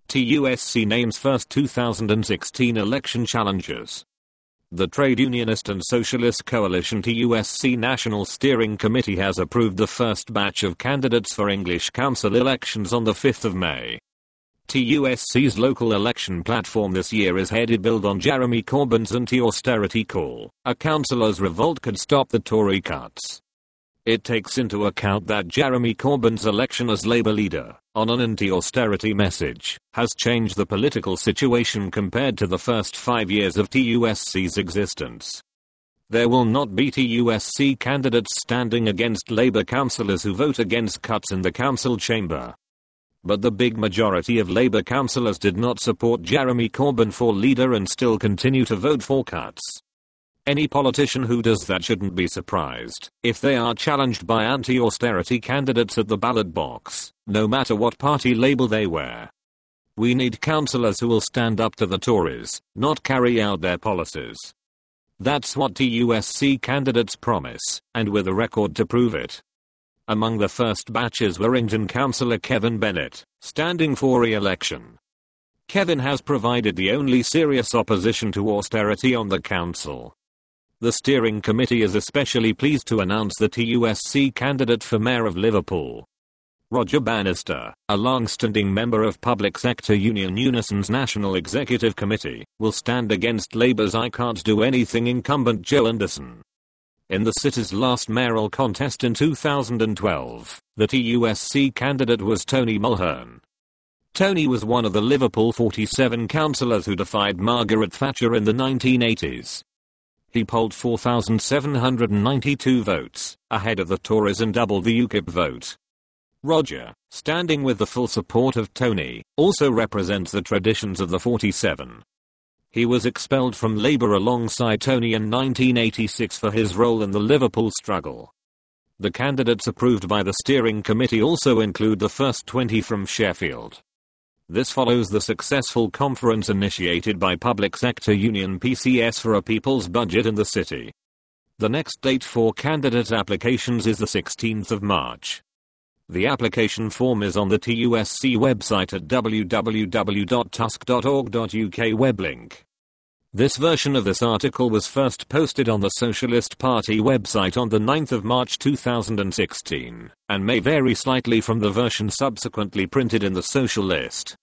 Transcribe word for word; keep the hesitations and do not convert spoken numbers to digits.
T U S C names first two thousand sixteen election challengers. The Trade Unionist and Socialist Coalition T U S C National Steering Committee has approved the first batch of candidates for English Council elections on the fifth of May. T U S C's local election platform this year is headed build on Jeremy Corbyn's anti-austerity call. A councillor's revolt could stop the Tory cuts. It takes into account that Jeremy Corbyn's election as Labour leader, on an anti-austerity message, has changed the political situation compared to the first five years of T U S C's existence. There will not be T U S C candidates standing against Labour councillors who vote against cuts in the council chamber. But the big majority of Labour councillors did not support Jeremy Corbyn for leader and still continue to vote for cuts. Any politician who does that shouldn't be surprised if they are challenged by anti-austerity candidates at the ballot box, no matter what party label they wear. We need councillors who will stand up to the Tories, not carry out their policies. That's what T U S C candidates promise, and with a record to prove it. Among the first batches were Warrington councillor Kevin Bennett, standing for re-election. Kevin has provided the only serious opposition to austerity on the council. The steering committee is especially pleased to announce the T U S C candidate for Mayor of Liverpool. Roger Bannister, a long-standing member of Public Sector Union Unison's National Executive Committee, will stand against Labour's I Can't Do Anything incumbent Joe Anderson. In the city's last mayoral contest in two thousand twelve, the T U S C candidate was Tony Mulhern. Tony was one of the Liverpool forty-seven councillors who defied Margaret Thatcher in the nineteen eighties. He polled four thousand seven hundred ninety-two votes, ahead of the Tories and double the U KIP vote. Roger, standing with the full support of Tony, also represents the traditions of the forty-seven. He was expelled from Labour alongside Tony in nineteen eighty-six for his role in the Liverpool struggle. The candidates approved by the steering committee also include the first twenty from Sheffield. This follows the successful conference initiated by Public Sector Union P C S for a people's budget in the city. The next date for candidate applications is the sixteenth of March. The application form is on the T U S C website at w w w dot tusk dot org dot u k weblink. This version of this article was first posted on the Socialist Party website on the ninth of March two thousand sixteen, and may vary slightly from the version subsequently printed in the Socialist.